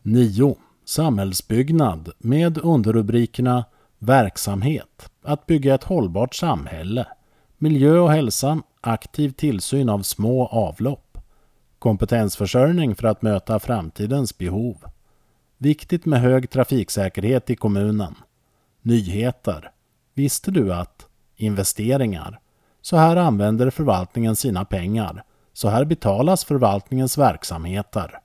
9. Samhällsbyggnad med underrubrikerna Verksamhet, att bygga ett hållbart samhälle, miljö och hälsa, aktiv tillsyn av små avlopp, kompetensförsörjning för att möta framtidens behov, viktigt med hög trafiksäkerhet i kommunen, nyheter, visste du att, investeringar, så här använder förvaltningen sina pengar, så här betalas förvaltningens verksamheter.